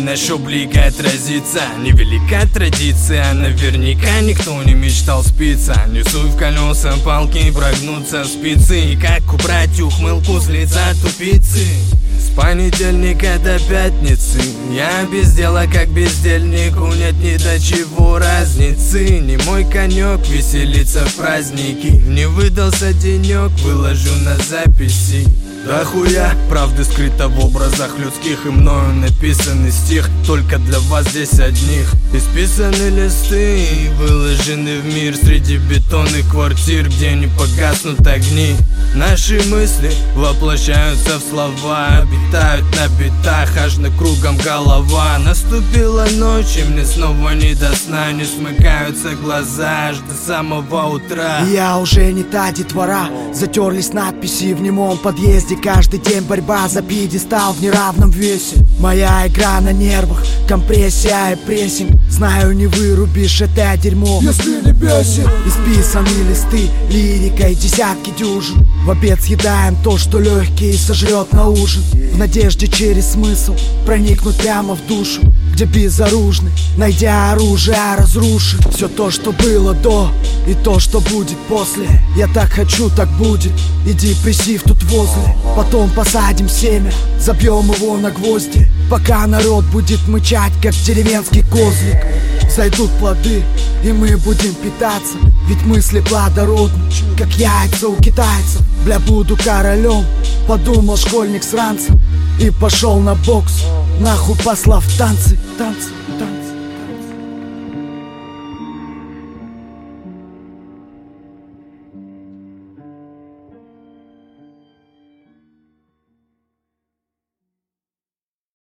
на шоблике отразится. Невелика традиция, наверняка никто не мечтал спиться. Несу в колеса палки, прогнутся спицы. И как убрать ухмылку с лица тупицы? С понедельника до пятницы я без дела, как бездельнику. Нет ни до чего разницы. Не мой конек веселиться в праздники. Не выдался денек, выложу на записи. Да хуя правды скрыто в образах людских. И мною написанный стих только для вас здесь одних. Исписаны листы и выложены в мир среди бетонных квартир, где не погаснут огни. Наши мысли воплощаются в слова, обитают на битах, аж на кругом голова. Наступила ночь, и мне снова не до сна. Не смыкаются глаза аж до самого утра. Я уже не та детвора. Затерлись надписи в немом подъезде. Каждый день борьба за пьедестал в неравном весе. Моя игра на нервах, компрессия и прессинг. Знаю, не вырубишь это дерьмо, если не бесит. Исписаны листы лирикой, десятки дюжин. В обед съедаем то, что легкий сожрет на ужин. В надежде через смысл проникнуть прямо в душу, где безоружный, найдя оружие, разрушит все то, что было до, и то, что будет после. Я так хочу, так будет, и депрессив тут возле. Потом посадим семя, забьем его на гвозди, пока народ будет мычать, как деревенский козлик. Зайдут плоды, и мы будем питаться, ведь мысли плодородны, как яйца у китайцев. Бля, буду королем, подумал школьник с ранцем, и пошел на бокс, нахуй послав танцы, танцы, танцы.